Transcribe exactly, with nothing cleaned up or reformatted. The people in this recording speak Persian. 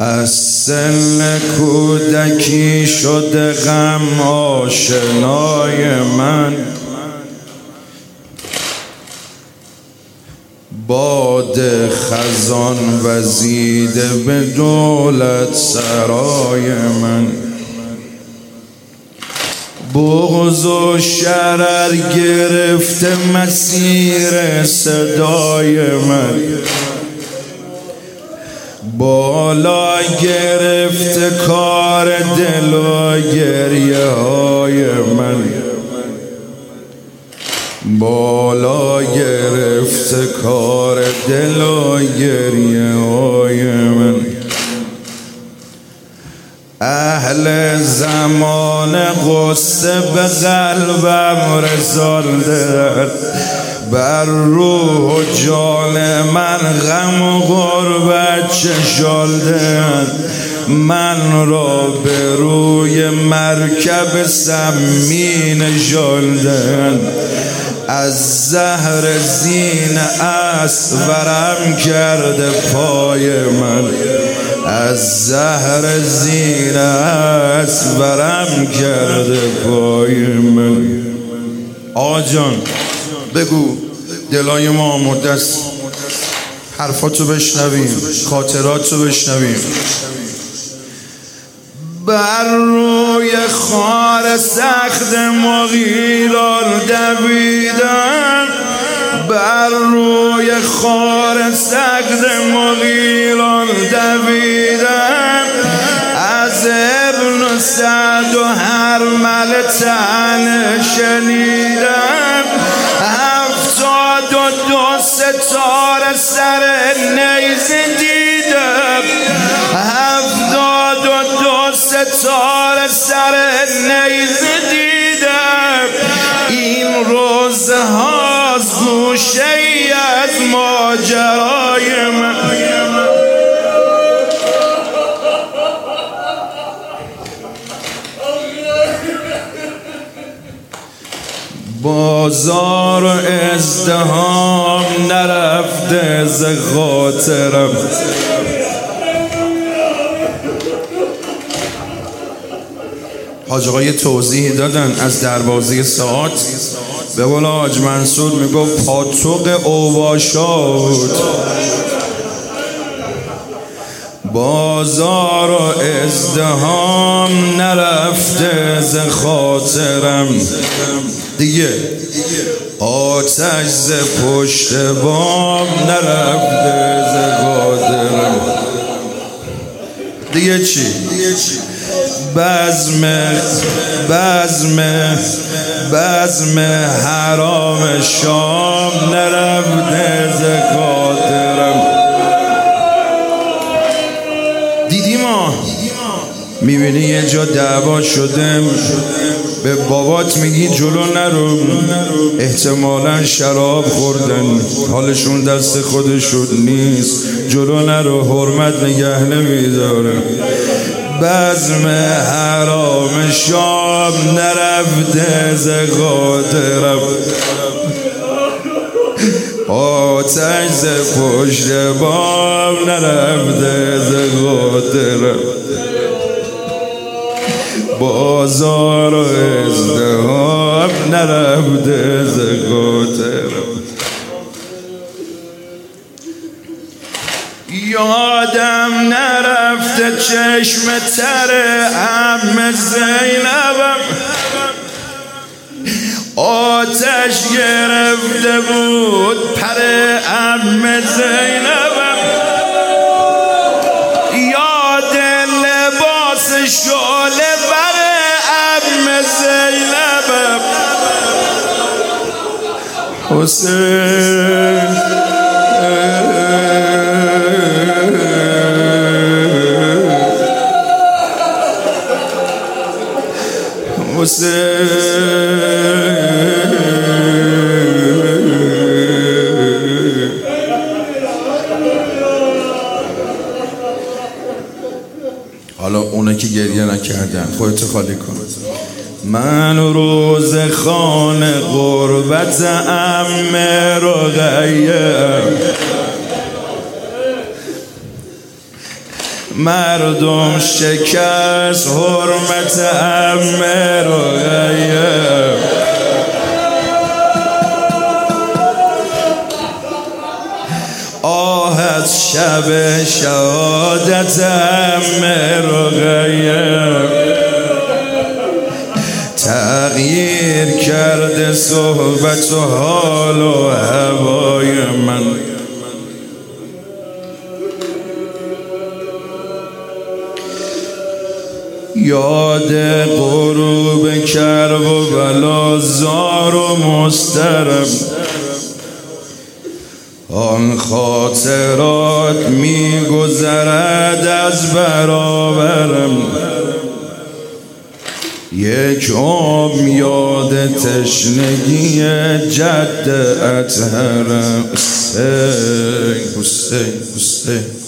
از سن کودکی شده غم آشنای من، باد خزان وزیده به دولت سرای من، بغض و شرر گرفته مسیر صدای من، بالا گرفته کار دل و گریه های من، بالا گرفته کار دل و گریه های من. اهل زمان قصه به قلبم رساندند، بر روح و جان من غم و غربت چشاندند، من را به روی مرکب سمی نشاندند، از زهر زین اسب ورم کرده پای من، از زهر زین اسب ورم کرده پای من. آقا جان بگو دلای ما مدست حرفاتو بشنویم، خاطراتو بشنویم. بر روی خار سخت مغیلان دویدن، بر روی خار سخت مغیلان دویدن، از ابن سعد و هرمل طعنه شنیدن، هفتاد و دو ستاره سر نیزه دیدم، هفتاد و دو ستاره سر نیزه دیدم، این روزه هاست گوشه ای از ماجرای من. بازار و ازدهام نرفته ز خاطرم، حاج آقا یه توضیح دادن از دروازه ساعت به قول حاج منصور میگفت پاتوق اوباشاد. بازار و ازدهام نرفته ز خاطرم، دیگه آتش ز پشت بام نرفته ز خاطرم، دیگه چی؟ بزم بزم بزم حرام شام نرفته ز خاطرم. دیدی ما میبینی یه جا دعوا شده، به بابات میگی جلو نرو، احتمالا شراب خوردن حالشون دست خودشون نیست، جلو نرو حرمت نگه نمیداره. بزم حرام شام نرفته ز خاطرم، آتش ز پشت بام نرفته ز خاطرم، بازار و ازدهام نرفته ز خاطرم. یادم نرفته چشم تر عم زینبم، آتش گرفته بود پر عم زینبم، یاد لباس شعله بر عم زینبم، حسین حسین حالا اونا که گریه نکردن خودت خالی کن. من روز خانه غربت عم رقیه، مردم شکست حرمت عمه رو غیب. آه از شب شهادت عمه رو غیب. تغییر کرده صحبت و حال و هوای من. یاد غروب کرب و بلا زار و مسترب، آن خاطرات می گذرد از برابرم. یک عمر یاد تشنگی جد اطهرم. حسین حسین حسین